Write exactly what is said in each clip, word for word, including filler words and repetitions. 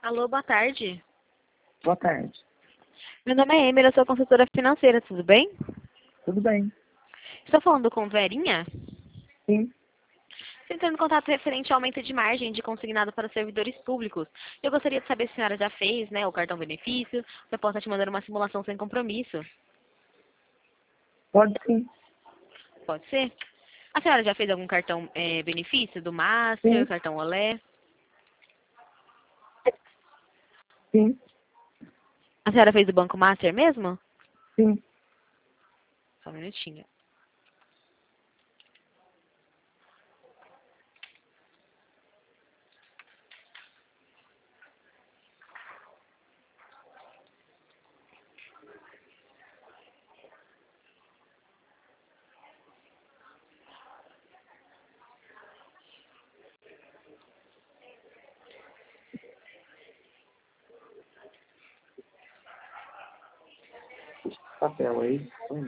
Alô, boa tarde. Boa tarde. Meu nome é Emily, eu sou consultora financeira, tudo bem? Tudo bem? Estou falando com Verinha? Sim. Estou entrando em contato referente ao aumento de margem de consignado para servidores públicos. Eu gostaria de saber se a senhora já fez, né, o cartão benefício, se eu posso te mandar uma simulação sem compromisso. Pode sim. Pode ser? A senhora já fez algum cartão eh, benefício do Master, Sim. cartão Olé? Sim. A senhora fez do Banco Master mesmo? Sim. Só um minutinho. Papel aí. Hum,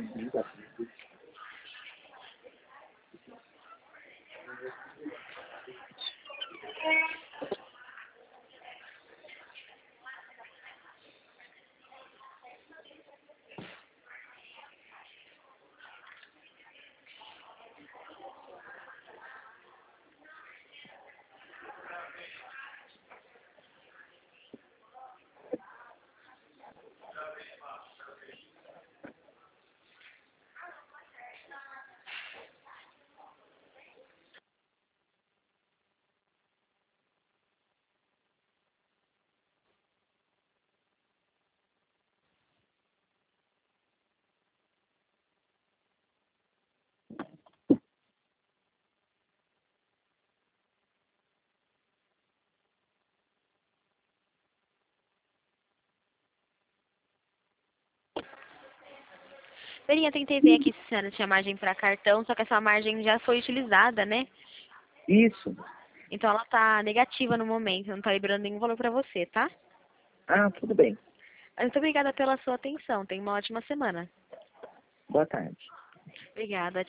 Verinha, tentei ver aqui se a senhora tinha margem para cartão, só que essa margem já foi utilizada, né? Isso. Então ela tá negativa no momento, não tá liberando nenhum valor para você, tá? Ah, tudo bem. Muito obrigada pela sua atenção. Tenha uma ótima semana. Boa tarde. Obrigada.